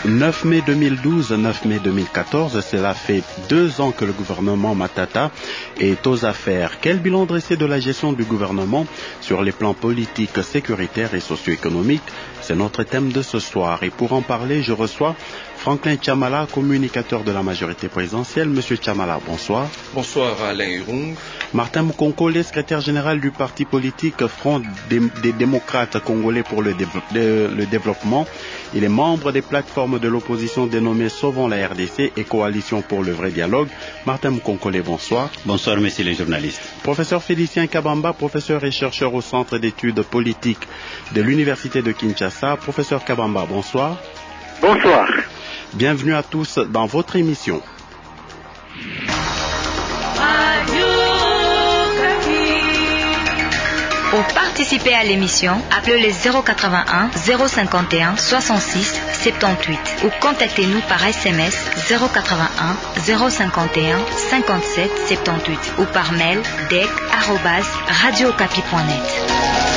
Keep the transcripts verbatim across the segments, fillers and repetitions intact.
neuf mai deux mille douze, neuf mai deux mille quatorze, cela fait deux ans que le gouvernement Matata est aux affaires. Quel bilan dressé de la gestion du gouvernement sur les plans politiques, sécuritaires et socio-économiques? C'est notre thème de ce soir. Et pour en parler, je reçois Franklin Tchamala, communicateur de la majorité présidentielle. Monsieur Tchamala, bonsoir. Bonsoir Alain Irung. Martin Mkonkole, secrétaire général du parti politique Front des, des démocrates congolais pour le, dé, le, le développement. Il est membre des plateformes de l'opposition dénommées Sauvons la R D C et Coalition pour le vrai dialogue. Martin Mkonkole, bonsoir. Bonsoir, messieurs les journalistes. Professeur Félicien Kabamba, professeur et chercheur au Centre d'études politiques de l'Université de Kinshasa. Professeur Kabamba, bonsoir. Bonsoir. Bienvenue à tous dans votre émission. Pour participer à l'émission, appelez le zéro quatre-vingt-un zéro cinquante et un soixante-six soixante-dix-huit ou contactez-nous par S M S zéro quatre-vingt-un zéro cinquante et un cinquante-sept soixante-dix-huit ou par mail dec arobase radiocapi point net.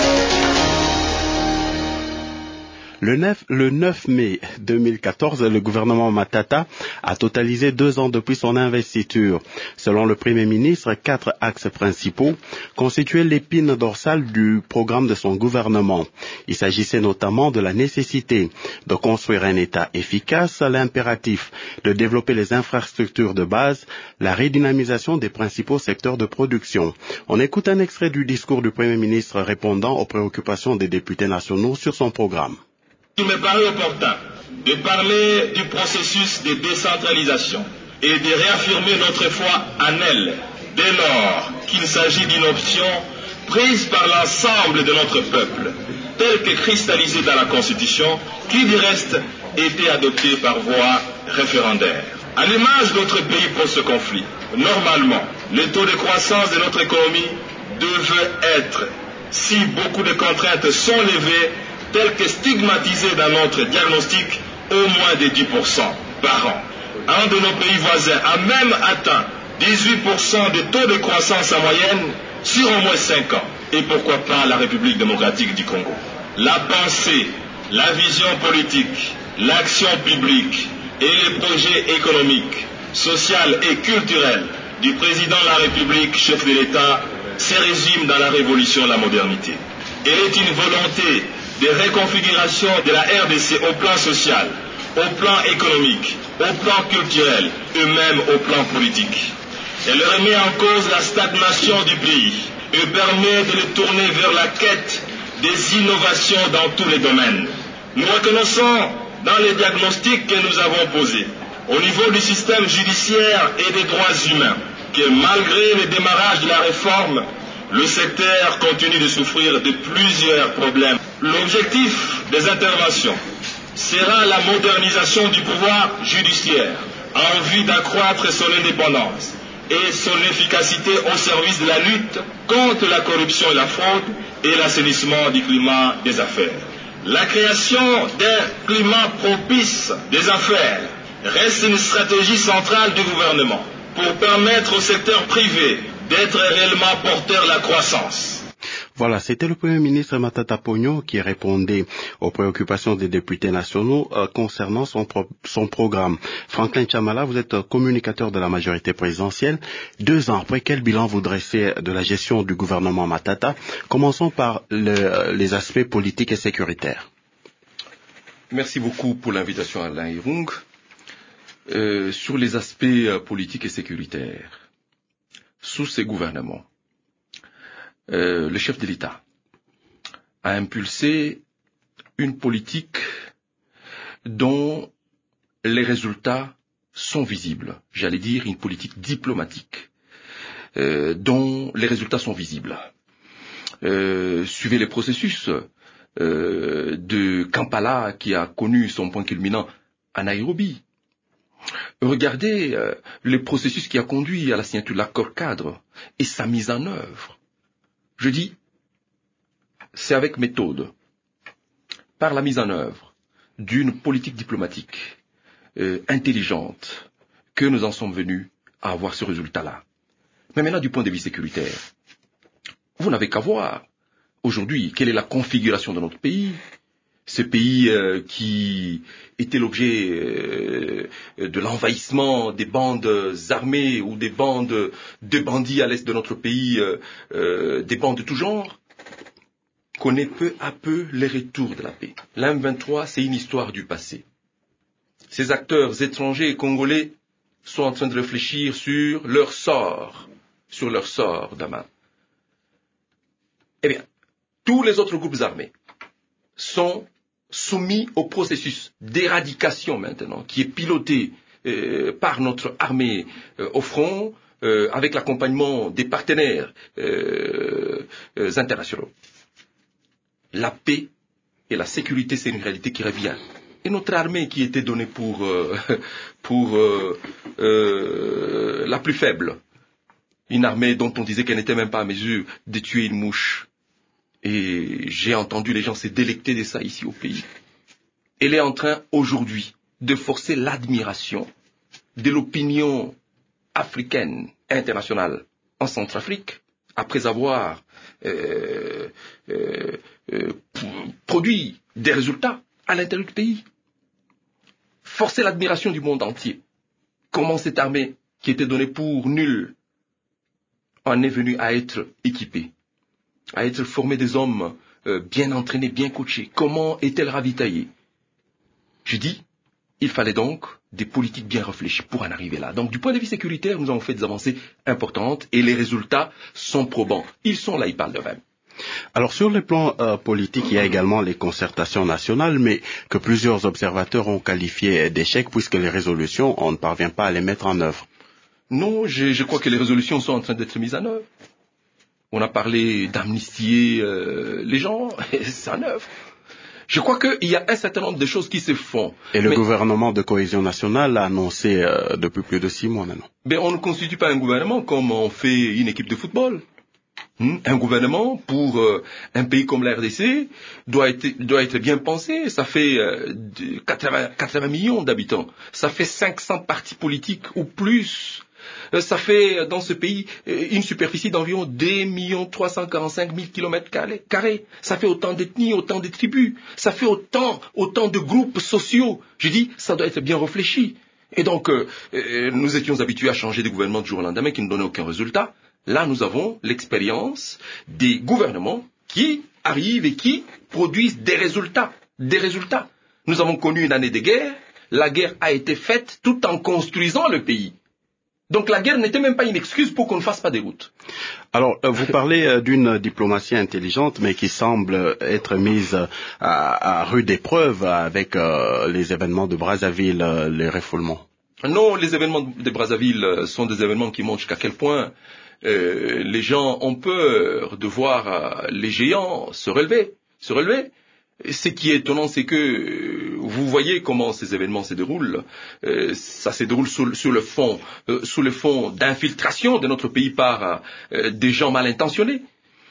Le neuf, le neuf mai deux mille quatorze, le gouvernement Matata a totalisé deux ans depuis son investiture. Selon le Premier ministre, quatre axes principaux constituaient l'épine dorsale du programme de son gouvernement. Il s'agissait notamment de la nécessité de construire un État efficace, l'impératif de développer les infrastructures de base, la redynamisation des principaux secteurs de production. On écoute un extrait du discours du Premier ministre répondant aux préoccupations des députés nationaux sur son programme. Il me paraît opportun de parler du processus de décentralisation et de réaffirmer notre foi en elle, dès lors qu'il s'agit d'une option prise par l'ensemble de notre peuple, telle que cristallisée dans la Constitution, qui du reste était adoptée par voie référendaire. À l'image d'autres pays post-conflit, normalement, le taux de croissance de notre économie devait être, si beaucoup de contraintes sont levées, tel que stigmatisé dans notre diagnostic, au moins de dix pour cent par an. Un de nos pays voisins a même atteint dix-huit pour cent de taux de croissance en moyenne sur au moins cinq ans. Et pourquoi pas la République démocratique du Congo? La pensée, la vision politique, l'action publique et les projets économiques, sociaux et culturels du président de la République, chef de l'État, se résument dans la révolution de la modernité. Elle est une volonté de réconfiguration de la R D C au plan social, au plan économique, au plan culturel et même au plan politique. Elle remet en cause la stagnation du pays et permet de le tourner vers la quête des innovations dans tous les domaines. Nous reconnaissons dans les diagnostics que nous avons posés au niveau du système judiciaire et des droits humains que malgré le démarrage de la réforme, le secteur continue de souffrir de plusieurs problèmes. L'objectif des interventions sera la modernisation du pouvoir judiciaire en vue d'accroître son indépendance et son efficacité au service de la lutte contre la corruption et la fraude et l'assainissement du climat des affaires. La création d'un climat propice des affaires reste une stratégie centrale du gouvernement pour permettre au secteur privé d'être réellement porteur de la croissance. Voilà, c'était le Premier ministre Matata Ponyo qui répondait aux préoccupations des députés nationaux euh, concernant son, pro- son programme. Franklin Tchamala, vous êtes communicateur de la majorité présidentielle. Deux ans après, quel bilan vous dressez de la gestion du gouvernement Matata? Commençons par le, les aspects politiques et sécuritaires. Merci beaucoup pour l'invitation Alain Irung. Euh, sur les aspects euh, politiques et sécuritaires, sous ces gouvernements, euh, le chef de l'État a impulsé une politique dont les résultats sont visibles. J'allais dire une politique diplomatique euh, dont les résultats sont visibles. Euh, suivez les processus euh, de Kampala qui a connu son point culminant à Nairobi. Regardez euh, le processus qui a conduit à la signature de l'accord cadre et sa mise en œuvre. Je dis, c'est avec méthode, par la mise en œuvre d'une politique diplomatique euh, intelligente, que nous en sommes venus à avoir ce résultat-là. Mais maintenant, du point de vue sécuritaire, vous n'avez qu'à voir aujourd'hui quelle est la configuration de notre pays. ce pays euh, qui était l'objet euh, de l'envahissement des bandes armées ou des bandes de bandits à l'est de notre pays, euh, euh, des bandes de tout genre, connaît peu à peu les retours de la paix. L'M vingt-trois, c'est une histoire du passé. Ces acteurs étrangers et congolais sont en train de réfléchir sur leur sort, sur leur sort demain. Eh bien, tous les autres groupes armés sont soumis au processus d'éradication maintenant, qui est piloté euh, par notre armée euh, au front, euh, avec l'accompagnement des partenaires euh, euh, internationaux. La paix et la sécurité, c'est une réalité qui revient. Et notre armée qui était donnée pour, euh, pour euh, euh, la plus faible, une armée dont on disait qu'elle n'était même pas à mesure de tuer une mouche. Et j'ai entendu les gens se délecter de ça ici au pays. Elle est en train aujourd'hui de forcer l'admiration de l'opinion africaine internationale en Centrafrique, après avoir euh, euh, euh, produit des résultats à l'intérieur du pays. Forcer l'admiration du monde entier. Comment cette armée, qui était donnée pour nulle, en est venue à être équipée, à être formée des hommes euh, bien entraînés, bien coachés. Comment est-elle ravitaillée? Je dis, il fallait donc des politiques bien réfléchies pour en arriver là. Donc du point de vue sécuritaire, nous avons fait des avancées importantes et les résultats sont probants. Ils sont là, ils parlent d'eux-mêmes. Alors sur le plan euh, politique, il y a également les concertations nationales, mais que plusieurs observateurs ont qualifié d'échec puisque les résolutions, on ne parvient pas à les mettre en œuvre. Non, je, je crois que les résolutions sont en train d'être mises en œuvre. On a parlé d'amnistier euh, les gens, et c'est en œuvre. Je crois qu'il y a un certain nombre de choses qui se font. Et le mais, gouvernement de cohésion nationale l'a annoncé euh, depuis plus de six mois maintenant. Mais on ne constitue pas un gouvernement comme on fait une équipe de football. Un gouvernement pour euh, un pays comme la R D C doit être, doit être bien pensé. Ça fait euh, quatre-vingts, quatre-vingts millions d'habitants. Ça fait cinq cents partis politiques ou plus. Euh, ça fait dans ce pays euh, une superficie d'environ deux millions trois cent quarante-cinq mille kilomètres carrés. Ça fait autant d'ethnies, autant de tribus. Ça fait autant, autant de groupes sociaux. Je dis, ça doit être bien réfléchi. Et donc, euh, euh, nous étions habitués à changer de gouvernement du jour au lendemain qui ne donnait aucun résultat. Là, nous avons l'expérience des gouvernements qui arrivent et qui produisent des résultats. Des résultats. Nous avons connu une année de guerre. La guerre a été faite tout en construisant le pays. Donc la guerre n'était même pas une excuse pour qu'on ne fasse pas des routes. Alors, vous parlez euh, d'une diplomatie intelligente, mais qui semble être mise à, à rude épreuve avec euh, les événements de Brazzaville, euh, les refoulements. Non, les événements de Brazzaville sont des événements qui montrent jusqu'à quel point Euh, les gens ont peur de voir euh, les géants se relever, se relever. Et ce qui est étonnant, c'est que euh, vous voyez comment ces événements se déroulent. Euh, ça se déroule sous, sous le fond, euh, sous le fond d'infiltration de notre pays par euh, des gens mal intentionnés.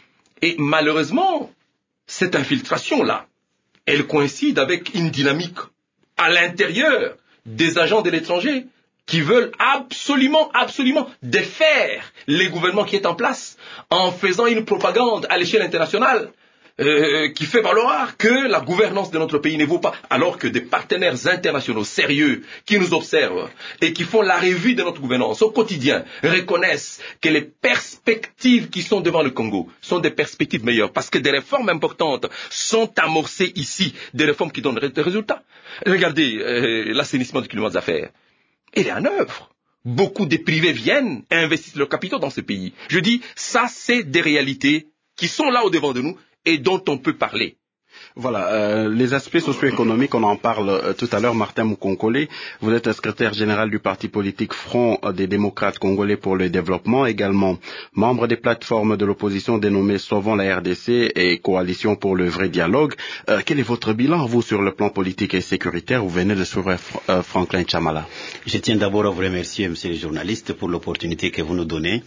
Et malheureusement, cette infiltration-là, elle coïncide avec une dynamique à l'intérieur des agents de l'étranger, qui veulent absolument, absolument défaire les gouvernements qui sont en place en faisant une propagande à l'échelle internationale euh, qui fait valoir que la gouvernance de notre pays ne vaut pas, alors que des partenaires internationaux sérieux qui nous observent et qui font la revue de notre gouvernance au quotidien reconnaissent que les perspectives qui sont devant le Congo sont des perspectives meilleures parce que des réformes importantes sont amorcées ici, des réformes qui donnent des résultats. Regardez euh, l'assainissement du climat des affaires. Elle est en œuvre. Beaucoup de privés viennent et investissent leurs capitaux dans ce pays. Je dis, ça c'est des réalités qui sont là au devant de nous et dont on peut parler. Voilà, euh, les aspects socio-économiques, on en parle euh, tout à l'heure. Martin Moukonkole, vous êtes secrétaire général du parti politique Front des démocrates congolais pour le développement, également membre des plateformes de l'opposition dénommées Sauvons la R D C et Coalition pour le vrai dialogue. Euh, quel est votre bilan, vous, sur le plan politique et sécuritaire? Vous venez de suivre euh, Franklin Chamala. Je tiens d'abord à vous remercier, monsieur le journaliste, pour l'opportunité que vous nous donnez.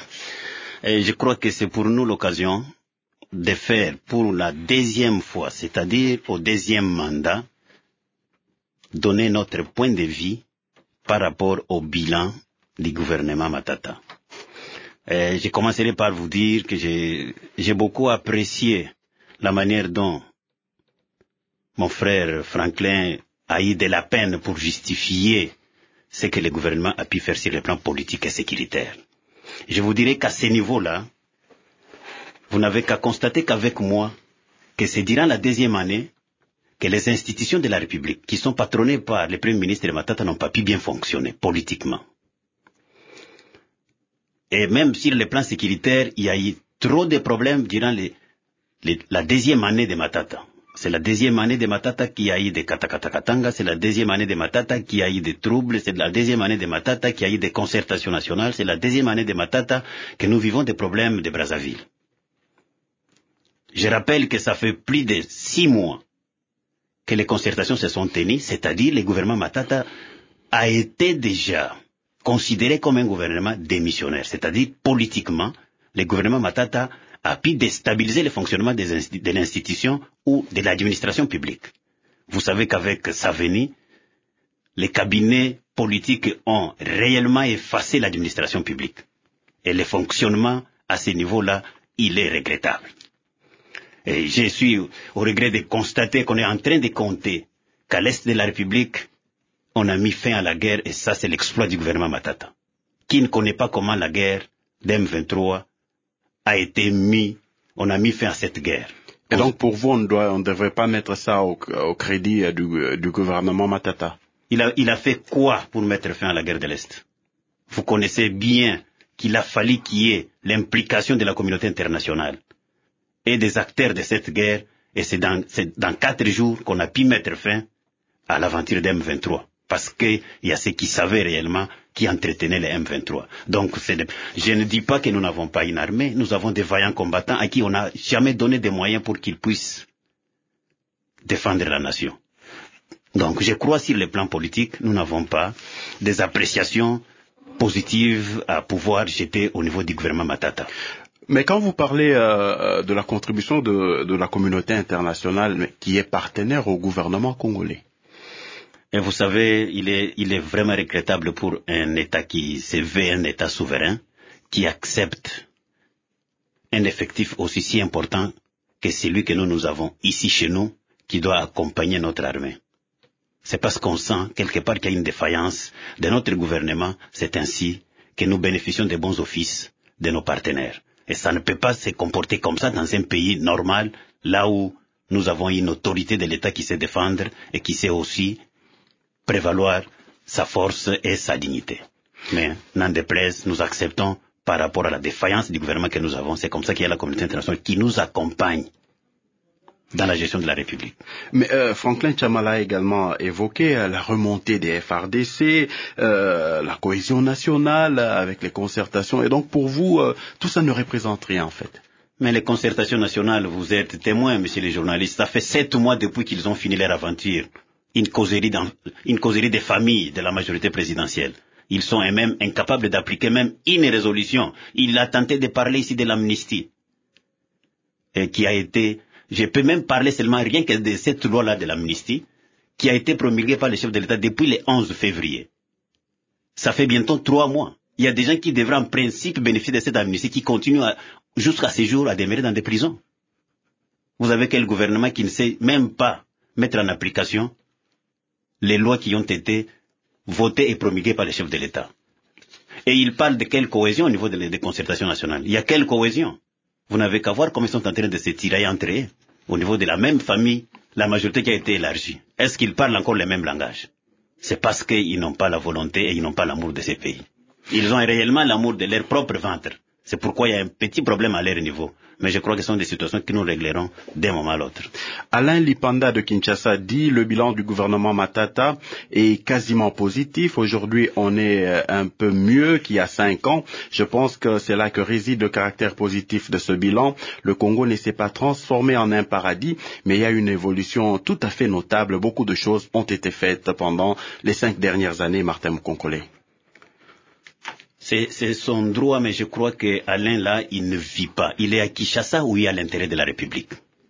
Et je crois que c'est pour nous l'occasion de faire pour la deuxième fois, c'est-à-dire au deuxième mandat, donner notre point de vue par rapport au bilan du gouvernement Matata. Et je commencerai par vous dire que j'ai, j'ai beaucoup apprécié la manière dont mon frère Franklin a eu de la peine pour justifier ce que le gouvernement a pu faire sur le plan politique et sécuritaire. Je vous dirais qu'à ce niveau-là, vous n'avez qu'à constater qu'avec moi, que c'est durant la deuxième année que les institutions de la République, qui sont patronnées par le Premier ministre Matata, n'ont pas pu bien fonctionner politiquement. Et même sur le plan sécuritaire, il y a eu trop de problèmes durant les, les, la deuxième année de Matata. C'est la deuxième année de Matata qui a eu des Katakatakatanga, c'est la deuxième année de Matata qui a eu des troubles, c'est la deuxième année de Matata qui a eu des concertations nationales, c'est la deuxième année de Matata que nous vivons des problèmes de Brazzaville. Je rappelle que ça fait plus de six mois que les concertations se sont tenues, c'est-à-dire le gouvernement Matata a été déjà considéré comme un gouvernement démissionnaire, c'est-à-dire politiquement, le gouvernement Matata a pu déstabiliser le fonctionnement des insti- de l'institution ou de l'administration publique. Vous savez qu'avec sa venue, les cabinets politiques ont réellement effacé l'administration publique. Et le fonctionnement à ce niveau-là, il est regrettable. Et je suis au regret de constater qu'on est en train de compter qu'à l'est de la République, on a mis fin à la guerre et ça c'est l'exploit du gouvernement Matata. Qui ne connaît pas comment la guerre d'M vingt-trois a été mis, on a mis fin à cette guerre. Et donc pour vous, on ne doit, on ne devrait pas mettre ça au, au crédit du, du gouvernement Matata. Il a, il a fait quoi pour mettre fin à la guerre de l'Est? Vous connaissez bien qu'il a fallu qu'il y ait l'implication de la communauté internationale et des acteurs de cette guerre, et c'est dans, c'est dans quatre jours qu'on a pu mettre fin à l'aventure d'M vingt-trois. Parce qu'il y a ceux qui savaient réellement qui entretenaient les M vingt-trois. Donc, c'est de... je ne dis pas que nous n'avons pas une armée, nous avons des vaillants combattants à qui on n'a jamais donné des moyens pour qu'ils puissent défendre la nation. Donc, je crois sur le plan politique, nous n'avons pas des appréciations positives à pouvoir jeter au niveau du gouvernement Matata. Mais quand vous parlez euh, de la contribution de, de la communauté internationale, mais qui est partenaire au gouvernement congolais, et vous savez, il est, il est vraiment regrettable pour un État qui se veut un État souverain, qui accepte un effectif aussi si important que celui que nous, nous avons ici chez nous, qui doit accompagner notre armée. C'est parce qu'on sent quelque part qu'il y a une défaillance de notre gouvernement, c'est ainsi que nous bénéficions des bons offices de nos partenaires. Et ça ne peut pas se comporter comme ça dans un pays normal, là où nous avons une autorité de l'État qui sait défendre et qui sait aussi prévaloir sa force et sa dignité. Mais, n'en déplaise, nous acceptons par rapport à la défaillance du gouvernement que nous avons. C'est comme ça qu'il y a la communauté internationale qui nous accompagne dans la gestion de la République. Mais euh, Franklin Tchamala a également évoqué euh, la remontée des F R D C, euh, la cohésion nationale euh, avec les concertations. Et donc pour vous, euh, tout ça ne représente rien en fait. Mais les concertations nationales, vous êtes témoins, messieurs les journalistes. Ça fait sept mois depuis qu'ils ont fini leur aventure. Une causerie, dans, une causerie des familles de la majorité présidentielle. Ils sont eux-mêmes incapables d'appliquer même une résolution. Il a tenté de parler ici de l'amnistie. Et qui a été... Je peux même parler seulement rien que de cette loi-là de l'amnistie, qui a été promulguée par le chef de l'État depuis le onze février. Ça fait bientôt trois mois. Il y a des gens qui devraient en principe bénéficier de cette amnistie, qui continuent à, jusqu'à ce jour à demeurer dans des prisons. Vous avez quel gouvernement qui ne sait même pas mettre en application les lois qui ont été votées et promulguées par le chef de l'État. Et il parle de quelle cohésion au niveau des de concertations nationales. Il y a quelle cohésion? Vous n'avez qu'à voir comment ils sont en train de se tirer entre eux, au niveau de la même famille, la majorité qui a été élargie. Est-ce qu'ils parlent encore le même langage? C'est parce qu'ils n'ont pas la volonté et ils n'ont pas l'amour de ces pays. Ils ont réellement l'amour de leur propre ventre. C'est pourquoi il y a un petit problème à leur niveau. Mais je crois que ce sont des situations que nous réglerons d'un moment à l'autre. Alain Lipanda de Kinshasa dit le bilan du gouvernement Matata est quasiment positif. Aujourd'hui, on est un peu mieux qu'il y a cinq ans. Je pense que c'est là que réside le caractère positif de ce bilan. Le Congo ne s'est pas transformé en un paradis, mais il y a une évolution tout à fait notable. Beaucoup de choses ont été faites pendant les cinq dernières années, Martin Mkonkole. C'est, c'est son droit, mais je crois qu'Alain, là, il ne vit pas. Il est à Kinshasa où il y a l'intérêt de la République.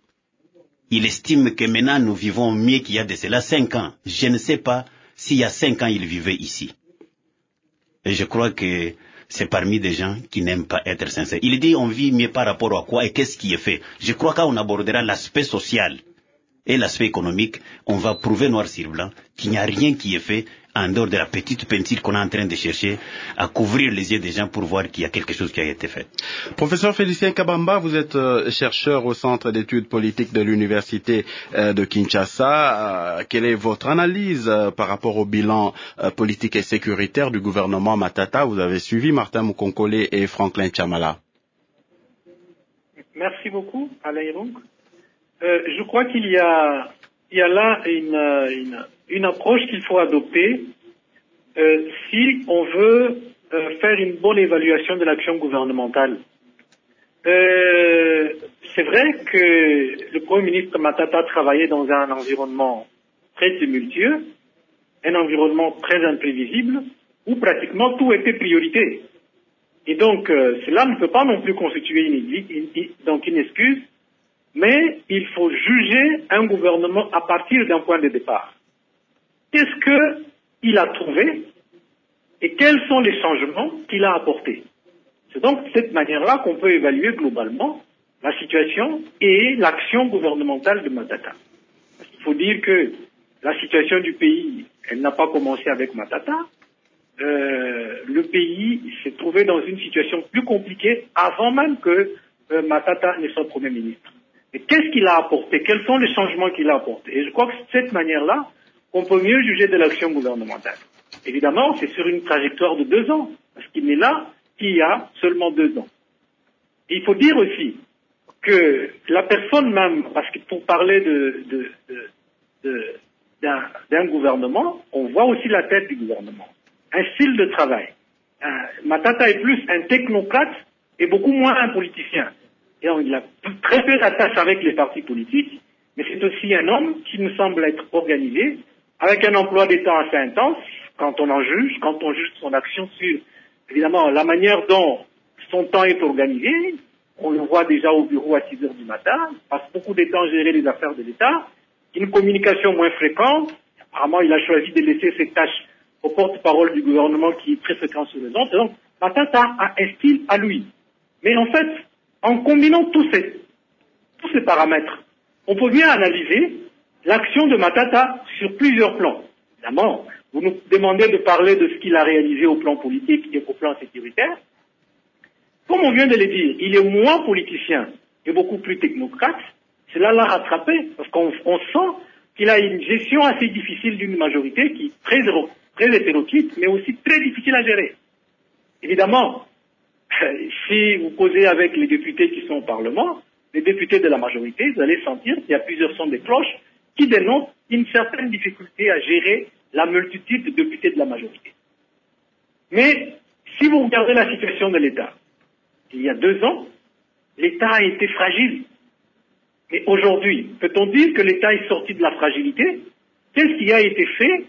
Il estime que maintenant nous vivons mieux qu'il y a de cela cinq ans. Je ne sais pas s'il y a cinq ans il vivait ici. Et je crois que c'est parmi des gens qui n'aiment pas être sincères. Il dit on vit mieux par rapport à quoi et qu'est-ce qui est fait. Je crois qu'on abordera l'aspect social et l'aspect économique, on va prouver noir sur blanc qu'il n'y a rien qui est fait en dehors de la petite peinture qu'on est en train de chercher à couvrir les yeux des gens pour voir qu'il y a quelque chose qui a été fait. Professeur Félicien Kabamba, vous êtes euh, chercheur au Centre d'études politiques de l'Université euh, de Kinshasa. Euh, quelle est votre analyse euh, par rapport au bilan euh, politique et sécuritaire du gouvernement Matata? Vous avez suivi Martin Mukonkole et Franklin Chamala. Merci beaucoup, Alain Irung. Euh, je crois qu'il y a, il y a là une, une, une approche qu'il faut adopter euh, si on veut euh, faire une bonne évaluation de l'action gouvernementale. Euh, c'est vrai que le Premier ministre Matata travaillait dans un environnement très tumultueux, un environnement très imprévisible, où pratiquement tout était priorité. Et donc, euh, cela ne peut pas non plus constituer une, une, une, donc une excuse, mais il faut juger un gouvernement à partir d'un point de départ. Qu'est-ce qu'il a trouvé et quels sont les changements qu'il a apportés? C'est donc de cette manière-là qu'on peut évaluer globalement la situation et l'action gouvernementale de Matata. Il faut dire que la situation du pays, elle n'a pas commencé avec Matata. Euh, le pays s'est trouvé dans une situation plus compliquée avant même que euh, Matata ne soit Premier ministre. Et qu'est-ce qu'il a apporté? Quels sont les changements qu'il a apportés? Et je crois que c'est de cette manière-là qu'on peut mieux juger de l'action gouvernementale. Évidemment, c'est sur une trajectoire de deux ans, parce qu'il n'est là qu'il y a seulement deux ans. Et il faut dire aussi que la personne même, parce que pour parler de, de, de, de, d'un, d'un gouvernement, on voit aussi la tête du gouvernement. Un style de travail. Un, Matata est plus un technocrate et beaucoup moins un politicien. Et on, il a très peu d'attache avec les partis politiques, mais c'est aussi un homme qui nous semble être organisé, avec un emploi des temps assez intense, quand on en juge, quand on juge son action sur, évidemment, la manière dont son temps est organisé. On le voit déjà au bureau à six heures du matin, il passe beaucoup de temps à gérer les affaires de l'État, une communication moins fréquente. Apparemment, il a choisi de laisser ses tâches au porte-parole du gouvernement qui est très fréquent sur les ondes. Donc, Matata a un style à lui. Mais en fait, en combinant tous ces, tous ces paramètres, on peut bien analyser l'action de Matata sur plusieurs plans. Évidemment, vous nous demandez de parler de ce qu'il a réalisé au plan politique et au plan sécuritaire. Comme on vient de le dire, il est moins politicien et beaucoup plus technocrate. Cela l'a rattrapé, parce qu'on on sent qu'il a une gestion assez difficile d'une majorité qui est très, très hétéroclite, mais aussi très difficile à gérer. Évidemment, si vous causez avec les députés qui sont au Parlement, les députés de la majorité, vous allez sentir qu'il y a plusieurs sons de cloche qui dénoncent une certaine difficulté à gérer la multitude de députés de la majorité. Mais si vous regardez la situation de l'État, il y a deux ans, l'État a été fragile. Mais aujourd'hui, peut-on dire que l'État est sorti de la fragilité? Qu'est-ce qui a été fait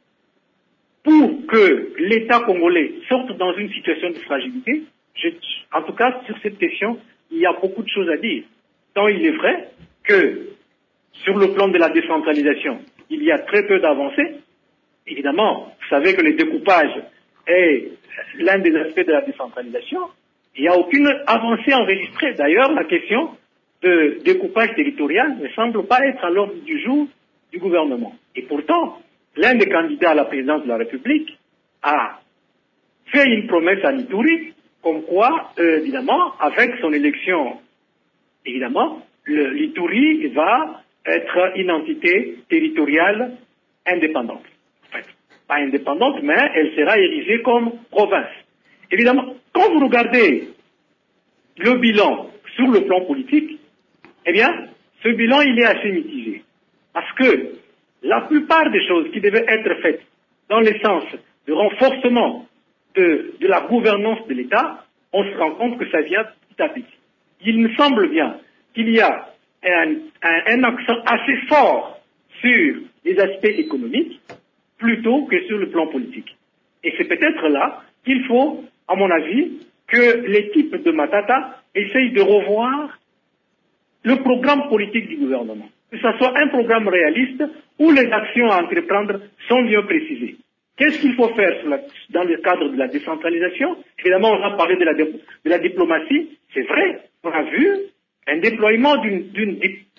pour que l'État congolais sorte dans une situation de fragilité? Je, en tout cas, sur cette question, il y a beaucoup de choses à dire. Tant il est vrai que, sur le plan de la décentralisation, il y a très peu d'avancées. Évidemment, vous savez que le découpage est l'un des aspects de la décentralisation. Il n'y a aucune avancée enregistrée. D'ailleurs, la question de découpage territorial ne semble pas être à l'ordre du jour du gouvernement. Et pourtant, l'un des candidats à la présidence de la République a fait une promesse à Ituri, comme quoi, euh, évidemment, avec son élection, évidemment, l'Ituri va être une entité territoriale indépendante. Enfin, pas indépendante, mais elle sera érigée comme province. Évidemment, quand vous regardez le bilan sur le plan politique, eh bien, ce bilan, il est assez mitigé. Parce que la plupart des choses qui devaient être faites dans le sens de renforcement de, de la gouvernance de l'État, on se rend compte que ça vient petit à petit. Il me semble bien qu'il y a un, un, un accent assez fort sur les aspects économiques plutôt que sur le plan politique. Et c'est peut-être là qu'il faut, à mon avis, que l'équipe de Matata essaye de revoir le programme politique du gouvernement. Que ce soit un programme réaliste où les actions à entreprendre sont bien précisées. Qu'est-ce qu'il faut faire sur la, dans le cadre de la décentralisation? Évidemment, on a parlé de la, de la diplomatie. C'est vrai, on a vu un déploiement d'une, d'une,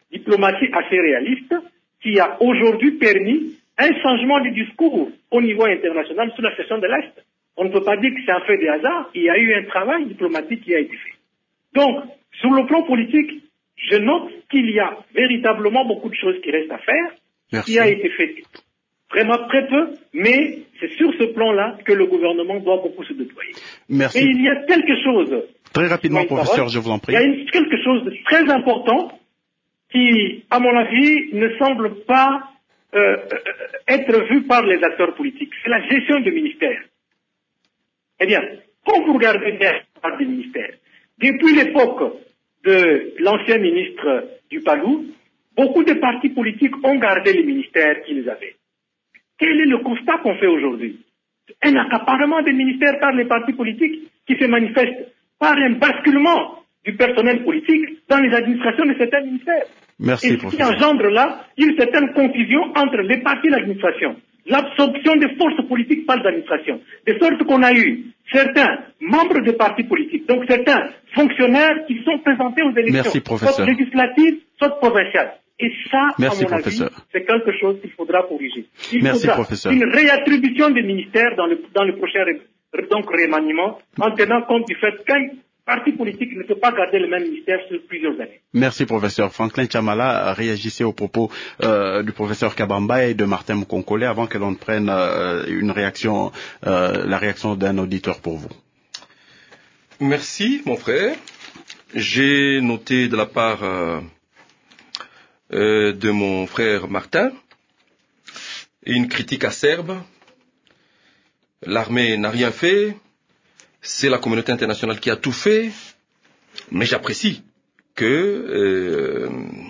diplomatie assez réaliste qui a aujourd'hui permis un changement du discours au niveau international sur la question de l'Est. On ne peut pas dire que c'est un fait de hasard. Il y a eu un travail diplomatique qui a été fait. Donc, sur le plan politique, je note qu'il y a véritablement beaucoup de choses qui restent à faire, Merci. qui a été fait vraiment très peu, mais c'est sur ce plan-là que le gouvernement doit beaucoup se déployer. Merci. Et il y a quelque chose... Très rapidement, professeur, parole, je vous en prie. Il y a une, quelque chose de très important qui, à mon avis, ne semble pas euh, être vu par les acteurs politiques. C'est la gestion du ministère. Eh bien, quand vous regardez bien par des ministères, depuis l'époque de l'ancien ministre du Palou, beaucoup de partis politiques ont gardé les ministères qu'ils avaient. Quel est le constat qu'on fait aujourd'hui? Un accaparement des ministères par les partis politiques qui se manifeste par un basculement du personnel politique dans les administrations de certains ministères. Merci, et ce professeur. qui engendre là une certaine confusion entre les partis et l'administration. L'absorption des forces politiques par l'administration. De sorte qu'on a eu certains membres de partis politiques, donc certains fonctionnaires qui sont présentés aux élections, Merci, professeur. soit législatives, soit provinciales. Et ça, Merci, à mon professeur. avis, c'est quelque chose qu'il faudra corriger. Il Merci, faudra professeur. une réattribution des ministères dans le, dans le prochain ré, donc, remaniement, en tenant compte du fait qu'un parti politique ne peut pas garder le même ministère sur plusieurs années. Merci, professeur. Franklin Chamala, réagissait aux propos euh, du professeur Kabamba et de Martin Moukonkole avant que l'on prenne euh, une réaction, euh, la réaction d'un auditeur pour vous. Merci, mon frère. J'ai noté de la part euh, euh, de mon frère Martin une critique acerbe. L'armée n'a rien fait. C'est la communauté internationale qui a tout fait. Mais j'apprécie que, euh,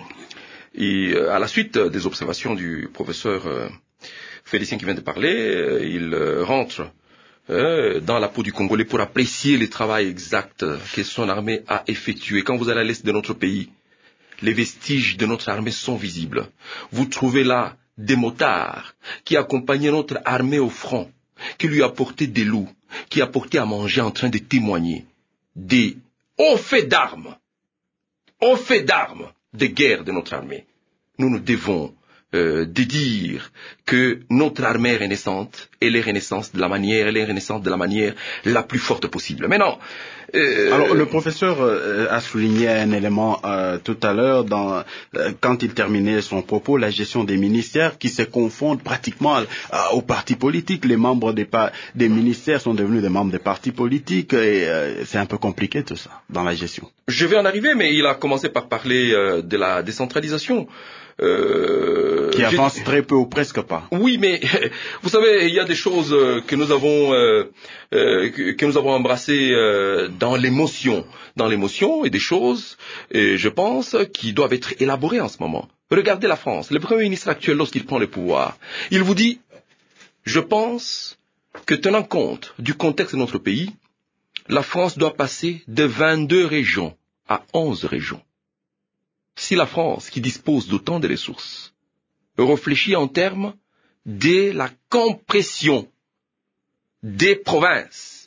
et, à la suite des observations du professeur euh, Félicien qui vient de parler, euh, il euh, rentre euh, dans la peau du Congolais pour apprécier le travail exact que son armée a effectué. Quand vous allez à l'est de notre pays, les vestiges de notre armée sont visibles. Vous trouvez là des motards qui accompagnaient notre armée au front, qui lui apportaient des loups, qui apportaient à manger en train de témoigner des hauts faits d'armes, hauts faits d'armes de guerre de notre armée. Nous nous devons euh, de dire que notre armée est renaissante, elle est renaissante de la manière, elle est renaissante de la manière la plus forte possible. Maintenant, euh, alors le professeur euh, a souligné un élément euh, tout à l'heure dans euh, quand il terminait son propos, la gestion des ministères qui se confondent pratiquement euh, aux partis politiques. Les membres des, des ministères sont devenus des membres des partis politiques et euh, c'est un peu compliqué tout ça dans la gestion. Je vais en arriver, mais il a commencé par parler euh, de la décentralisation. Euh, qui avance très peu ou presque pas. Oui, mais vous savez, il y a des choses que nous avons euh, euh, que nous avons embrassées euh, dans l'émotion, dans l'émotion, et des choses, et je pense, qui doivent être élaborées en ce moment. Regardez la France. Le Premier ministre actuel, lorsqu'il prend le pouvoir, il vous dit, je pense que tenant compte du contexte de notre pays, la France doit passer de vingt-deux régions à onze régions. Si la France, qui dispose d'autant de ressources, réfléchit en termes de la compression des provinces,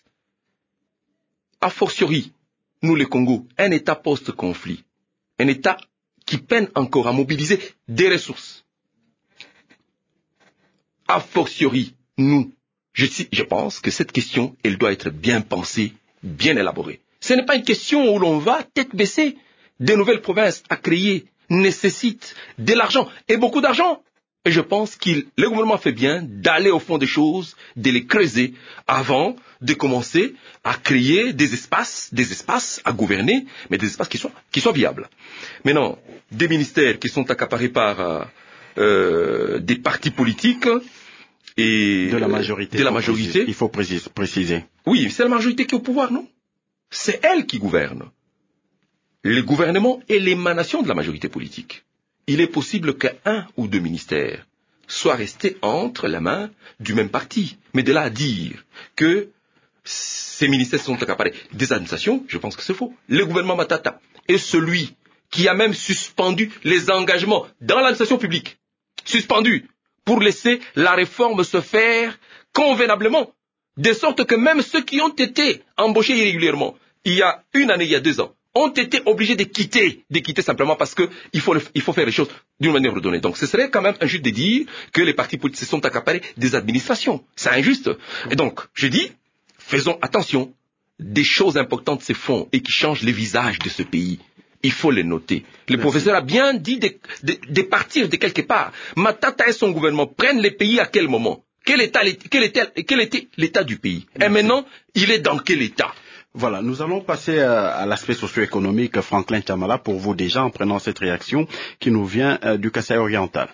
a fortiori, nous les Congo, un État post-conflit, un État qui peine encore à mobiliser des ressources, a fortiori, nous, je, je pense que cette question, elle doit être bien pensée, bien élaborée. Ce n'est pas une question où l'on va tête baissée. Des nouvelles provinces à créer nécessitent de l'argent, et beaucoup d'argent. Et je pense que le gouvernement fait bien d'aller au fond des choses, de les creuser, avant de commencer à créer des espaces, des espaces à gouverner, mais des espaces qui soient, qui soient viables. Maintenant, des ministères qui sont accaparés par euh, euh, des partis politiques et de la majorité. De la majorité. Il faut préciser. préciser. Oui, c'est la majorité qui est au pouvoir, non? C'est elle qui gouverne. Le gouvernement est l'émanation de la majorité politique. Il est possible qu'un ou deux ministères soient restés entre les mains du même parti. Mais de là à dire que ces ministères sont accaparés des administrations, je pense que c'est faux. Le gouvernement Matata est celui qui a même suspendu les engagements dans l'administration publique. Suspendu pour laisser la réforme se faire convenablement. De sorte que même ceux qui ont été embauchés irrégulièrement, il y a une année, il y a deux ans, ont été obligés de quitter, de quitter simplement parce que il faut, le, il faut faire les choses d'une manière ordonnée. Donc ce serait quand même injuste de dire que les partis politiques se sont accaparés des administrations. C'est injuste. Et donc, je dis, faisons attention. Des choses importantes se font et qui changent les visages de ce pays. Il faut les noter. Le Merci. Professeur a bien dit de, de, de partir de quelque part. Matata et son gouvernement prennent les pays à quel moment? Quel, état, quel, était, quel était l'état du pays? Merci. Et maintenant, il est dans quel état? Voilà, nous allons passer à l'aspect socio-économique. Franklin Chamala, pour vous déjà, en prenant cette réaction qui nous vient du Kasaï oriental.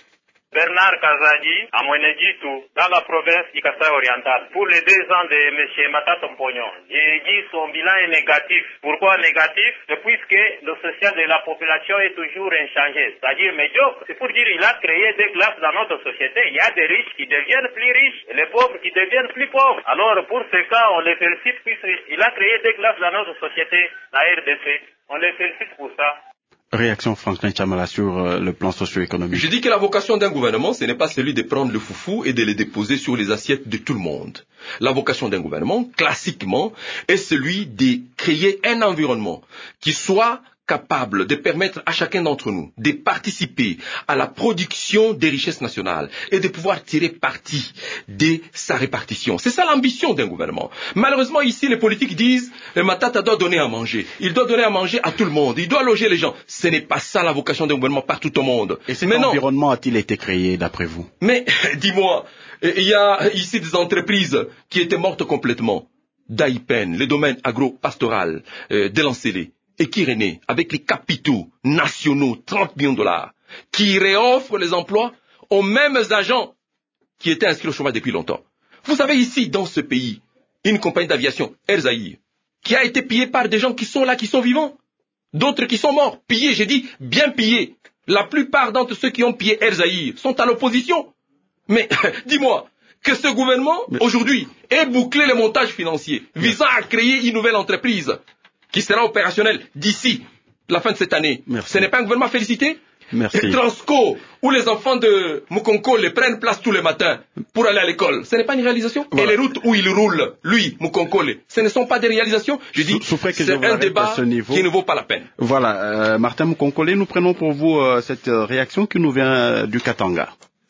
Bernard Kazadi, à Mweneditu, dans la province du Kasaï oriental. Pour les deux ans de M. Matata Mpognon, j'ai dit son bilan est négatif. Pourquoi négatif? C'est puisque le social de la population est toujours inchangé, c'est-à-dire médiocre. C'est pour dire qu'il a créé des classes dans notre société. Il y a des riches qui deviennent plus riches et les pauvres qui deviennent plus pauvres. Alors pour ce cas, on les félicite puisqu'il a créé des classes dans notre société, la R D C. On les félicite pour ça. Réaction Franklin Chamala sur euh, le plan socio-économique. Je dis que la vocation d'un gouvernement, ce n'est pas celui de prendre le foufou et de le déposer sur les assiettes de tout le monde. La vocation d'un gouvernement, classiquement, est celui de créer un environnement qui soit capable de permettre à chacun d'entre nous de participer à la production des richesses nationales et de pouvoir tirer parti de sa répartition. C'est ça l'ambition d'un gouvernement. Malheureusement, ici, les politiques disent le Matata doit donner à manger. Il doit donner à manger à tout le monde. Il doit loger les gens. Ce n'est pas ça la vocation d'un gouvernement partout au monde. Et cet Mais environnement non. a-t-il été créé, d'après vous? Mais, dis-moi, il y a ici des entreprises qui étaient mortes complètement. Daipen, le domaine agro-pastoral euh, de l'Ancélé. Et qui renaît avec les capitaux nationaux, trente millions de dollars, qui réoffrent les emplois aux mêmes agents qui étaient inscrits au chômage depuis longtemps. Vous avez ici, dans ce pays, une compagnie d'aviation, Air Zahir, qui a été pillée par des gens qui sont là, qui sont vivants. D'autres qui sont morts, pillés, j'ai dit, bien pillés. La plupart d'entre ceux qui ont pillé Air Zahir sont à l'opposition. Mais, dis-moi, que ce gouvernement, Mais... aujourd'hui, ait bouclé les montages financiers visant à créer une nouvelle entreprise qui sera opérationnel d'ici la fin de cette année. Merci. Ce n'est pas un gouvernement félicité? Merci. Et Transco, où les enfants de Mukonko les prennent place tous les matins pour aller à l'école, ce n'est pas une réalisation? Voilà. Et les routes où il roule, lui, Mukonko, ce ne sont pas des réalisations? Je dis, c'est un débat qui ne vaut pas la peine. Voilà, euh, Martin Mukonko, nous prenons pour vous euh, cette réaction qui nous vient euh, du Katanga.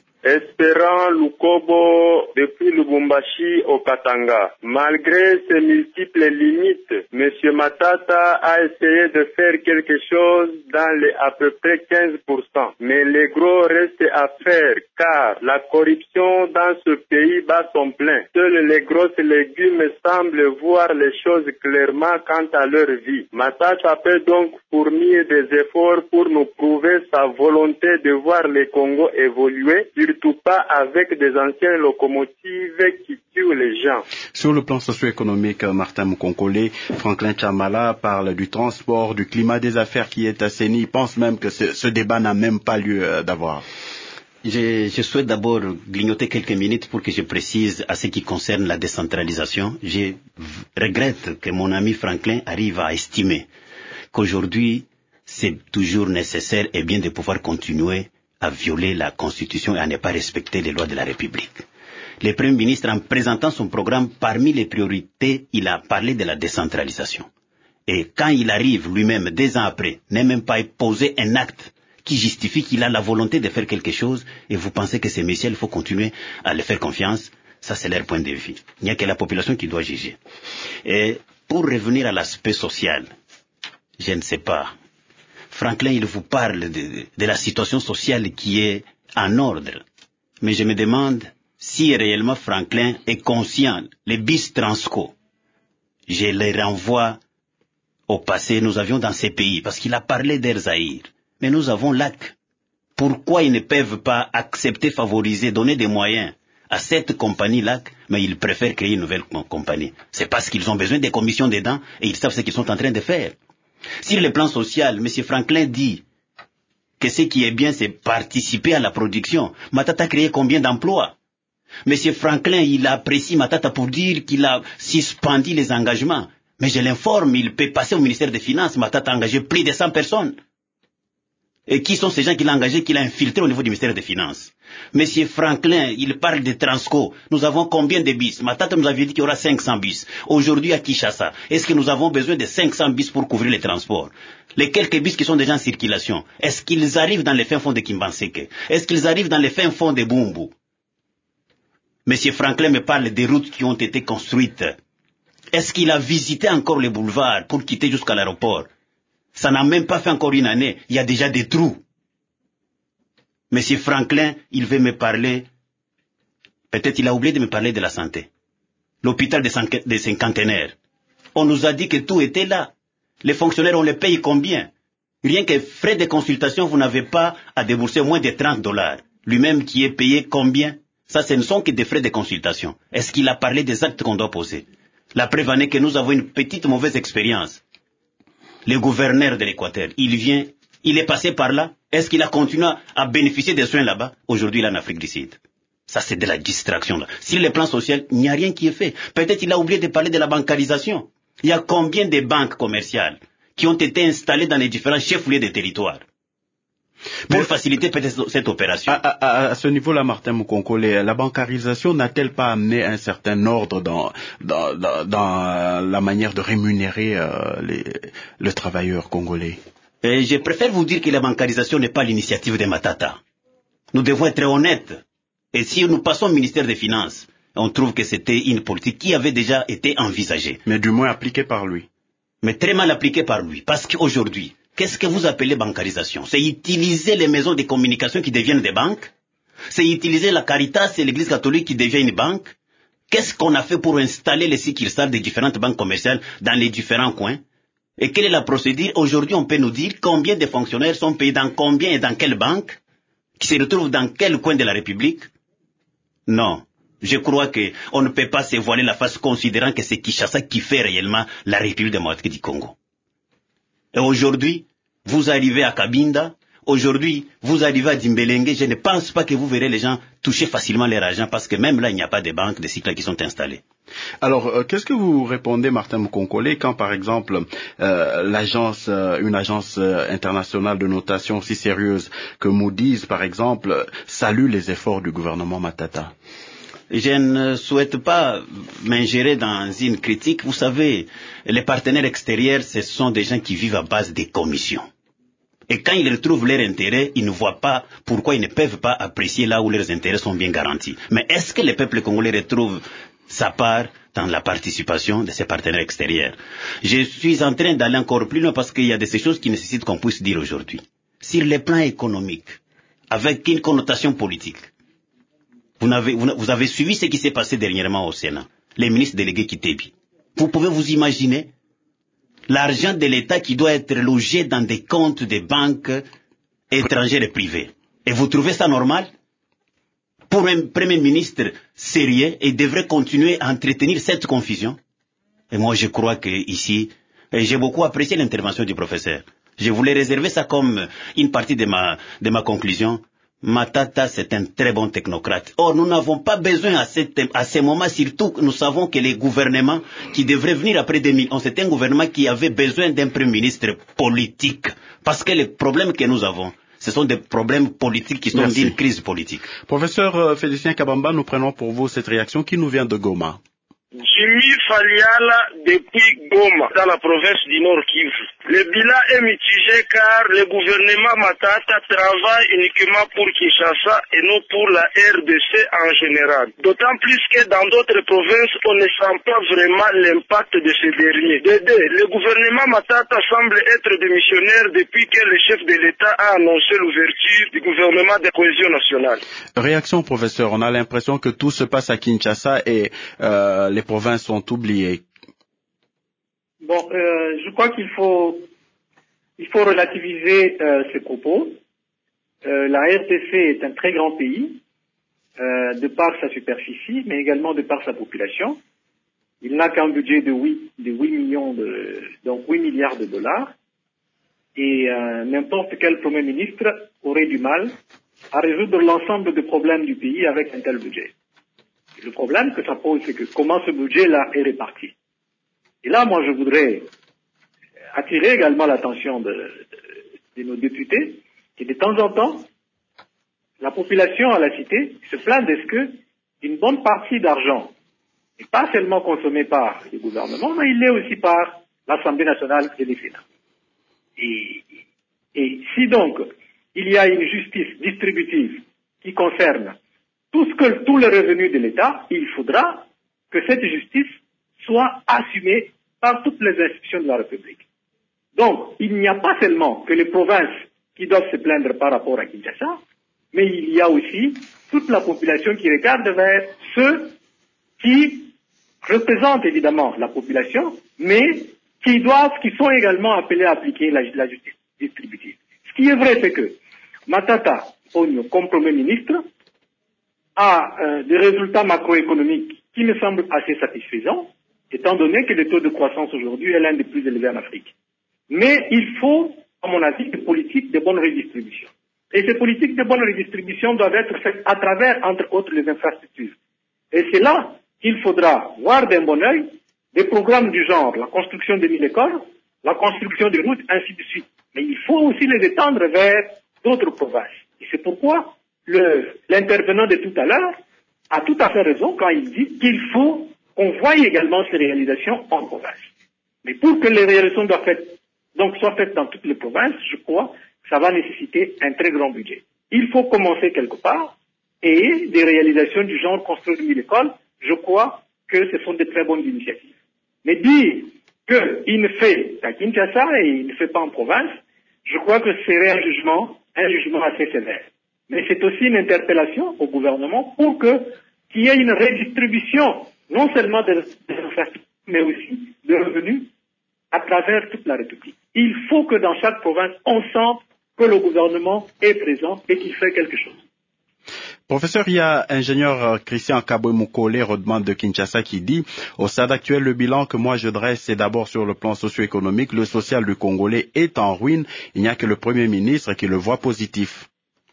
Espérant Lukobo depuis Lubumbashi au Katanga. Malgré ses multiples limites, M. Matata a essayé de faire quelque chose dans les à peu près quinze pour cent. Mais les gros reste à faire car la corruption dans ce pays bat son plein. Seuls les grosses légumes semblent voir les choses clairement quant à leur vie. Matata peut donc fournir des efforts pour nous prouver sa volonté de voir les Congo évoluer, surtout pas avec des anciennes locomotives qui tuent les gens. Sur le plan socio-économique, Martin Mukonkole, Franklin Chamala parle du transport, du climat des affaires qui est assaini. Il pense même que ce, ce débat n'a même pas lieu euh, d'avoir. Je, je souhaite d'abord grignoter quelques minutes pour que je précise à ce qui concerne la décentralisation. Je regrette que mon ami Franklin arrive à estimer qu'aujourd'hui, c'est toujours nécessaire et bien de pouvoir continuer à violer la Constitution et à ne pas respecter les lois de la République. Le Premier ministre, en présentant son programme, parmi les priorités, il a parlé de la décentralisation. Et quand il arrive lui-même, deux ans après, n'a même pas posé un acte qui justifie qu'il a la volonté de faire quelque chose, et vous pensez que ces messieurs, il faut continuer à les faire confiance, ça c'est leur point de vue. Il n'y a que la population qui doit juger. Et pour revenir à l'aspect social, je ne sais pas. Franklin, il vous parle de, de la situation sociale qui est en ordre. Mais je me demande si réellement Franklin est conscient. Les bis Transco, je les renvoie au passé. Nous avions dans ces pays, parce qu'il a parlé d'Air Zahir. Mais nous avons L A C. Pourquoi ils ne peuvent pas accepter, favoriser, donner des moyens à cette compagnie L A C, mais ils préfèrent créer une nouvelle compagnie? C'est parce qu'ils ont besoin des commissions dedans et ils savent ce qu'ils sont en train de faire. Sur le plan social, M. Franklin dit que ce qui est bien, c'est participer à la production. Matata a créé combien d'emplois? M. Franklin, il apprécie Matata pour dire qu'il a suspendu les engagements. Mais je l'informe, il peut passer au ministère des Finances. Matata a engagé plus de cent personnes. Et qui sont ces gens qu'il a engagés, qu'il a infiltrés au niveau du ministère des Finances? Monsieur Franklin, il parle de Transco. Nous avons combien de bus? Matata nous avait dit qu'il y aura cinq cents bus. Aujourd'hui à Kinshasa, est-ce que nous avons besoin de cinq cents bus pour couvrir les transports? Les quelques bus qui sont déjà en circulation, est-ce qu'ils arrivent dans les fins fonds de Kimbanseke? Est-ce qu'ils arrivent dans les fins fonds de Bumbu? Monsieur Franklin me parle des routes qui ont été construites. Est-ce qu'il a visité encore les boulevards pour quitter jusqu'à l'aéroport? Ça n'a même pas fait encore une année. Il y a déjà des trous. Monsieur Franklin, il veut me parler. Peut-être il a oublié de me parler de la santé. L'hôpital des cinquantenaires. On nous a dit que tout était là. Les fonctionnaires, on les paye combien? Rien que frais de consultation, vous n'avez pas à débourser moins de trente dollars. Lui-même qui est payé combien? Ça, ce ne sont que des frais de consultation. Est-ce qu'il a parlé des actes qu'on doit poser? La preuve en est que nous avons une petite mauvaise expérience. Le gouverneur de l'Équateur, il vient, il est passé par là. Est-ce qu'il a continué à bénéficier des soins là-bas? Aujourd'hui, là, en Afrique du Sud. Ça, c'est de la distraction, là. Sur le plan social, il n'y a rien qui est fait. Peut-être il a oublié de parler de la bancarisation. Il y a combien de banques commerciales qui ont été installées dans les différents chefs-lieux des territoires pour Mais, faciliter peut-être cette opération? À, à, à ce niveau-là, Martin Mukonkole, la bancarisation n'a-t-elle pas amené un certain ordre dans, dans, dans, dans la manière de rémunérer euh, les, le travailleur congolais? Et je préfère vous dire que la bancarisation n'est pas l'initiative de Matata. Nous devons être honnêtes. Et si nous passons au ministère des Finances, on trouve que c'était une politique qui avait déjà été envisagée. Mais du moins appliquée par lui. Mais très mal appliquée par lui. Parce qu'aujourd'hui, qu'est-ce que vous appelez bancarisation? C'est utiliser les maisons de communication qui deviennent des banques? C'est utiliser la Caritas et l'Église catholique qui devient une banque? Qu'est-ce qu'on a fait pour installer les succursales des différentes banques commerciales dans les différents coins? Et quelle est la procédure? Aujourd'hui, on peut nous dire combien de fonctionnaires sont payés dans combien et dans quelle banque, qui se retrouvent dans quel coin de la République? Non. Je crois qu'on ne peut pas se voiler la face considérant que c'est Kinshasa qui fait réellement la République démocratique du Congo. Et aujourd'hui, vous arrivez à Kabinda, aujourd'hui, vous arrivez à Dimbelenge, je ne pense pas que vous verrez les gens toucher facilement leur argent parce que même là, il n'y a pas de banques, de cycles qui sont installés. Alors, euh, qu'est-ce que vous répondez, Martin Mukonkole, quand par exemple euh, l'agence, euh, une agence euh, internationale de notation aussi sérieuse que Moody's, par exemple, salue les efforts du gouvernement Matata? Je ne souhaite pas m'ingérer dans une critique. Vous savez, les partenaires extérieurs, ce sont des gens qui vivent à base des commissions. Et quand ils retrouvent leur intérêt, ils ne voient pas pourquoi ils ne peuvent pas apprécier là où leurs intérêts sont bien garantis. Mais est-ce que le peuple congolais retrouve sa part dans la participation de ces partenaires extérieurs? Je suis en train d'aller encore plus loin parce qu'il y a de ces choses qui nécessitent qu'on puisse dire aujourd'hui. Sur le plan économique, avec une connotation politique, vous avez, vous avez suivi ce qui s'est passé dernièrement au Sénat, les ministres délégués Kitebi. Vous pouvez vous imaginer l'argent de l'État qui doit être logé dans des comptes des banques étrangères et privées. Et vous trouvez ça normal? Pour un Premier ministre sérieux, il devrait continuer à entretenir cette confusion. Et moi, je crois que ici, j'ai beaucoup apprécié l'intervention du professeur. Je voulais réserver ça comme une partie de ma, de ma conclusion. Matata, c'est un très bon technocrate. Or, nous n'avons pas besoin à, cette, à ce moment, surtout nous savons que les gouvernements qui devraient venir après deux mille onze, c'est un gouvernement qui avait besoin d'un Premier ministre politique. Parce que les problèmes que nous avons, ce sont des problèmes politiques qui sont d'une crise politique. Professeur euh, Félicien Kabamba, nous prenons pour vous cette réaction qui nous vient de Goma. Jimmy Faliala depuis Goma, dans la province du Nord Kivu. Le bilan est mitigé car le gouvernement Matata travaille uniquement pour Kinshasa et non pour la R D C en général. D'autant plus que dans d'autres provinces, on ne sent pas vraiment l'impact de ces derniers. De deux, le gouvernement Matata semble être démissionnaire depuis que le chef de l'État a annoncé l'ouverture du gouvernement de cohésion nationale. Réaction, professeur, on a l'impression que tout se passe à Kinshasa et euh, les provinces sont oubliées. Bon, euh, je crois qu'il faut, il faut relativiser euh, ces propos. Euh, la R D C est un très grand pays, euh, de par sa superficie, mais également de par sa population. Il n'a qu'un budget de huit, de huit millions de, donc huit milliards de dollars. Et euh, n'importe quel Premier ministre aurait du mal à résoudre l'ensemble des problèmes du pays avec un tel budget. Et le problème que ça pose, c'est que comment ce budget-là est réparti. Et là, moi, je voudrais attirer également l'attention de, de, de nos députés Et de temps en temps, la population à la cité se plaint de ce que une bonne partie d'argent n'est pas seulement consommée par le gouvernement, mais il l'est aussi par l'Assemblée nationale et les Sénats. Et, et si donc il y a une justice distributive qui concerne tout ce que, tous les revenus de l'État, il faudra que cette justice soit assumée par toutes les institutions de la République. Donc, il n'y a pas seulement que les provinces qui doivent se plaindre par rapport à Kinshasa, mais il y a aussi toute la population qui regarde vers ceux qui représentent évidemment la population, mais qui doivent, qui sont également appelés à appliquer la, la justice distributive. Ce qui est vrai, c'est que Matata, comme Premier ministre, a euh, des résultats macroéconomiques qui me semblent assez satisfaisants, étant donné que le taux de croissance aujourd'hui est l'un des plus élevés en Afrique. Mais il faut, à mon avis, des politiques de bonne redistribution. Et ces politiques de bonne redistribution doivent être faites à travers, entre autres, les infrastructures. Et c'est là qu'il faudra voir d'un bon œil des programmes du genre la construction de mille écoles, la construction de routes, ainsi de suite. Mais il faut aussi les étendre vers d'autres provinces. Et c'est pourquoi le, l'intervenant de tout à l'heure a tout à fait raison quand il dit qu'il faut qu'on voie également ces réalisations en province. Mais pour que les réalisations doivent être, donc soient faites dans toutes les provinces, je crois que ça va nécessiter un très grand budget. Il faut commencer quelque part, et des réalisations du genre construire mille écoles, je crois que ce sont de très bonnes initiatives. Mais dire qu'il ne fait qu'à Kinshasa et il ne fait pas en province, je crois que c'est un jugement, un jugement assez sévère. Mais c'est aussi une interpellation au gouvernement pour que, qu'il y ait une redistribution, non seulement des infrastructures, mais aussi de revenus à travers toute la République. Il faut que dans chaque province, on sente que le gouvernement est présent et qu'il fait quelque chose. Professeur, il y a ingénieur Christian Kabwe-Mukole, Rodman de Kinshasa, qui dit « Au stade actuel, le bilan que moi je dresse, c'est d'abord sur le plan socio-économique. Le social du Congolais est en ruine. Il n'y a que le Premier ministre qui le voit positif. »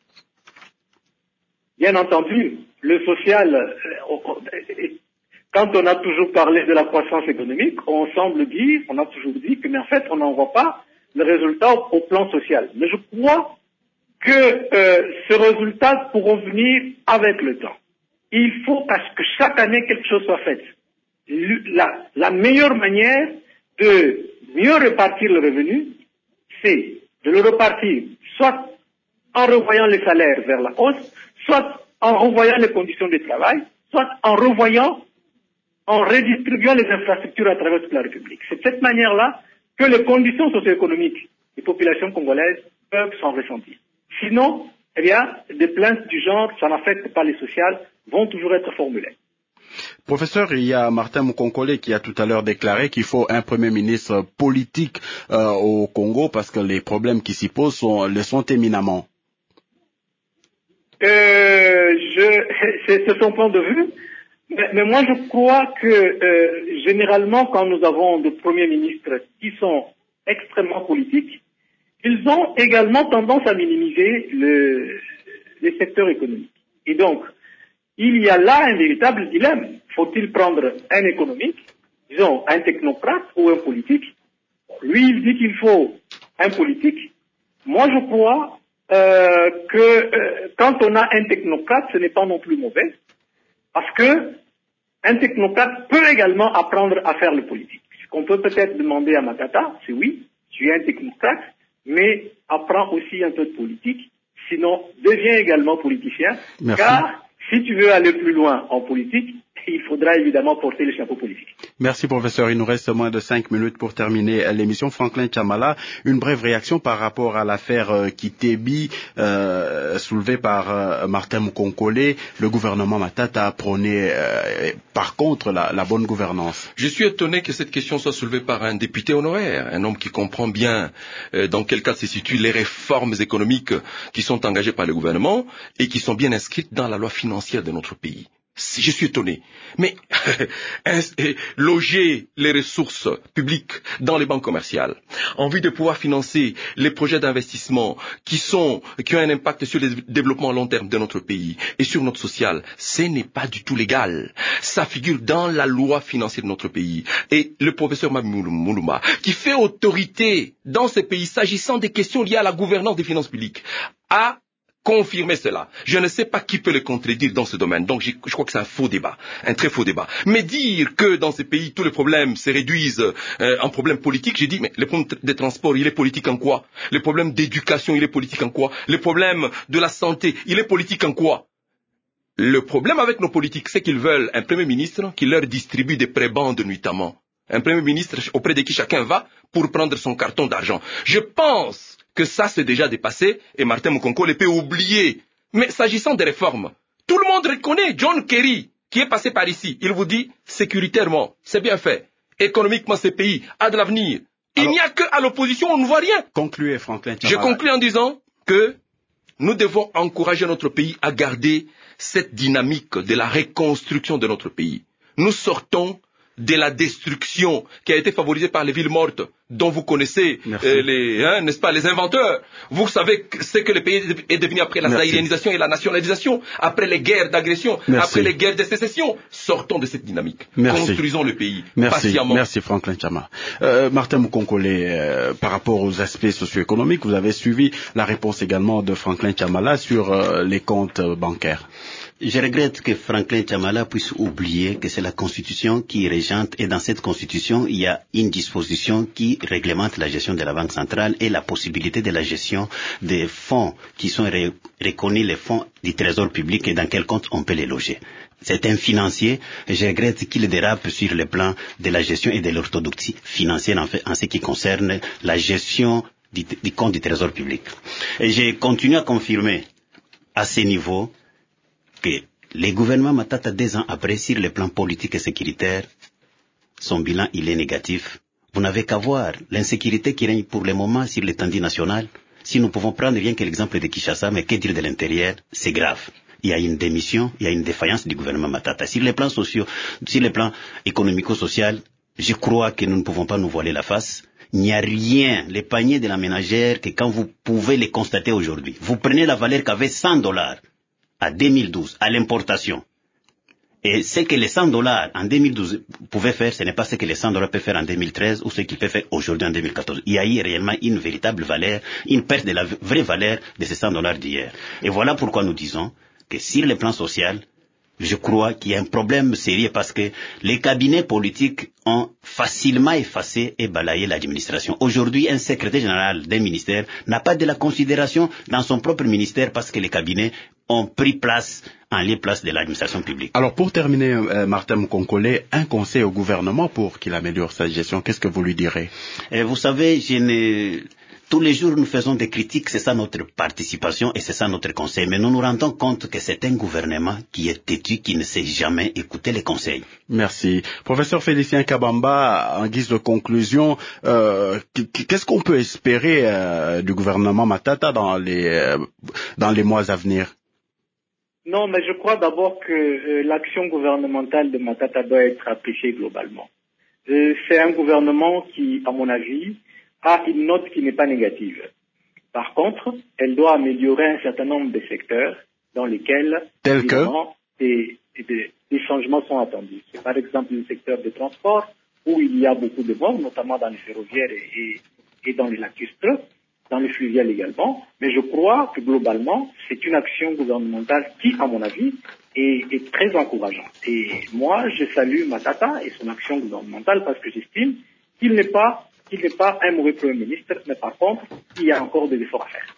Bien entendu, le social, quand on a toujours parlé de la croissance économique, on semble dire, on a toujours dit que, mais en fait, on n'en voit pas le résultat au, au plan social. Mais je crois que euh, ces résultats pourront venir avec le temps. Il faut que chaque année quelque chose soit fait. La, la meilleure manière de mieux répartir le revenu, c'est de le répartir soit en revoyant les salaires vers la hausse, soit en revoyant les conditions de travail, soit en revoyant, en redistribuant les infrastructures à travers toute la République. C'est de cette manière-là que les conditions socio-économiques des populations congolaises peuvent s'en ressentir. Sinon, eh bien, des plaintes du genre, ça n'affecte pas les sociales, vont toujours être formulées. Professeur, il y a Martin Mukonkole qui a tout à l'heure déclaré qu'il faut un premier ministre politique euh, au Congo parce que les problèmes qui s'y posent sont, le sont éminemment. Euh, je, c'est, c'est son point de vue, mais, mais moi je crois que euh, généralement quand nous avons des premiers ministres qui sont extrêmement politiques, ils ont également tendance à minimiser le, les secteurs économiques. Et donc, il y a là un véritable dilemme. Faut-il prendre un économique, disons un technocrate ou un politique? Lui, il dit qu'il faut un politique. Moi, je crois euh, que euh, quand on a un technocrate, ce n'est pas non plus mauvais, parce que un technocrate peut également apprendre à faire le politique. Ce qu'on peut peut-être demander à Matata, c'est oui, tu es un technocrate, mais apprends aussi un peu de politique, sinon deviens également politicien. Merci. Car si tu veux aller plus loin en politique, il faudra évidemment porter le chapeau politique. Merci professeur, il nous reste moins de cinq minutes pour terminer l'émission. Franklin Chamala, une brève réaction par rapport à l'affaire euh, Kitebi euh, soulevée par euh, Martin Mukonkole. Le gouvernement Matata a prôné euh, par contre la, la bonne gouvernance. Je suis étonné que cette question soit soulevée par un député honoraire, un homme qui comprend bien euh, dans quel cadre se situent les réformes économiques qui sont engagées par le gouvernement et qui sont bien inscrites dans la loi financière de notre pays. Je suis étonné. Mais loger les ressources publiques dans les banques commerciales en vue de pouvoir financer les projets d'investissement qui sont qui ont un impact sur le développement à long terme de notre pays et sur notre social, ce n'est pas du tout légal. Ça figure dans la loi financière de notre pays. Et le professeur Mamoulouma, qui fait autorité dans ce pays s'agissant des questions liées à la gouvernance des finances publiques, a confirmé cela. Je ne sais pas qui peut le contredire dans ce domaine. Donc je, je crois que c'est un faux débat, un très faux débat. Mais dire que dans ces pays, tous les problèmes se réduisent euh, en problèmes politiques, j'ai dit, mais le problème des transports, il est politique en quoi? Le problème d'éducation, il est politique en quoi? Le problème de la santé, il est politique en quoi? Le problème avec nos politiques, c'est qu'ils veulent un Premier ministre qui leur distribue des prébendes nuitamment. Un Premier ministre auprès de qui chacun va pour prendre son carton d'argent. Je pense que ça c'est déjà dépassé et Martin Mukonkole peut oublier. Mais s'agissant des réformes, tout le monde reconnaît John Kerry qui est passé par ici. Il vous dit sécuritairement, c'est bien fait. Économiquement, ce pays a de l'avenir. Il Alors, n'y a qu'à l'opposition, on ne voit rien. Concluez, Franklin Tchamala. Je conclue en disant que nous devons encourager notre pays à garder cette dynamique de la reconstruction de notre pays. Nous sortons de la destruction qui a été favorisée par les villes mortes, dont vous connaissez euh, les, hein, n'est-ce pas, les inventeurs. Vous savez ce que le pays est devenu après la zaïrianisation et la nationalisation, après les guerres d'agression, après les guerres de sécession. Sortons de cette dynamique. Merci. Construisons le pays Merci. patiemment. Merci Franklin Tchamala. Euh, Martin Mukonkole, euh, par rapport aux aspects socio-économiques, vous avez suivi la réponse également de Franklin Tchamala sur euh, les comptes bancaires. Je regrette que Franklin Tchamala puisse oublier que c'est la Constitution qui régente et dans cette Constitution, il y a une disposition qui réglemente la gestion de la Banque centrale et la possibilité de la gestion des fonds qui sont ré- reconnus les fonds du Trésor public et dans quel compte on peut les loger. C'est un financier et je regrette qu'il dérape sur le plan de la gestion et de l'orthodoxie financière en, fait, en ce qui concerne la gestion du, du compte du Trésor public. Et je continue à confirmer à ce niveau que les gouvernements Matata, deux ans après, sur le plan politique et sécuritaire, son bilan, il est négatif. Vous n'avez qu'à voir l'insécurité qui règne pour le moment sur l'étendue nationale. Si nous pouvons prendre rien que l'exemple de Kinshasa, mais que dire de l'intérieur, c'est grave. Il y a une démission, il y a une défaillance du gouvernement Matata. Sur les plans sociaux, sur les plans économico-social, je crois que nous ne pouvons pas nous voiler la face. Il n'y a rien, les paniers de la ménagère, que quand vous pouvez les constater aujourd'hui, vous prenez la valeur qu'avait cent dollars. À deux mille douze, à l'importation. Et ce que les cent dollars en deux mille douze pouvaient faire, ce n'est pas ce que les cent dollars peuvent faire en deux mille treize ou ce qu'ils peuvent faire aujourd'hui en deux mille quatorze. Il y a eu réellement une véritable valeur, une perte de la vraie valeur de ces cent dollars d'hier. Et voilà pourquoi nous disons que sur le plan social, je crois qu'il y a un problème sérieux parce que les cabinets politiques ont facilement effacé et balayé l'administration. Aujourd'hui, un secrétaire général d'un ministère n'a pas de la considération dans son propre ministère parce que les cabinets ont pris place en lieu place de l'administration publique. Alors pour terminer, euh, Martin Mukonkole, un conseil au gouvernement pour qu'il améliore sa gestion, qu'est-ce que vous lui direz? Et vous savez, je ne... tous les jours nous faisons des critiques, c'est ça notre participation et c'est ça notre conseil. Mais nous nous rendons compte que c'est un gouvernement qui est têtu, qui ne sait jamais écouter les conseils. Merci. Professeur Félicien Kabamba, en guise de conclusion, euh, qu'est-ce qu'on peut espérer euh, du gouvernement Matata dans les, euh, dans les mois à venir? Non, mais je crois d'abord que euh, l'action gouvernementale de Matata doit être appréciée globalement. Euh, c'est un gouvernement qui, à mon avis, a une note qui n'est pas négative. Par contre, elle doit améliorer un certain nombre de secteurs dans lesquels Tel que des, des, des changements sont attendus. C'est par exemple le secteur des transports où il y a beaucoup de morts, notamment dans les ferroviaires et, et, et dans les lacustres, dans les fluviales également. Mais je crois que globalement, c'est une action gouvernementale qui, à mon avis, est, est très encourageante. Et moi, je salue Matata et son action gouvernementale parce que j'estime qu'il n'est pas qu'il n'est pas un mauvais Premier ministre, mais par contre, il y a encore des efforts à faire.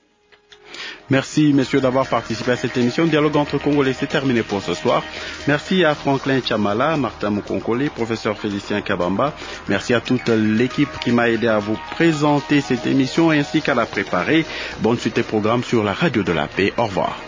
Merci, messieurs, d'avoir participé à cette émission. Dialogue entre Congolais, c'est terminé pour ce soir. Merci à Franklin Tchamala, Martin Mukonkole, professeur Félicien Kabamba. Merci à toute l'équipe qui m'a aidé à vous présenter cette émission ainsi qu'à la préparer. Bonne suite des programmes sur la radio de la paix. Au revoir.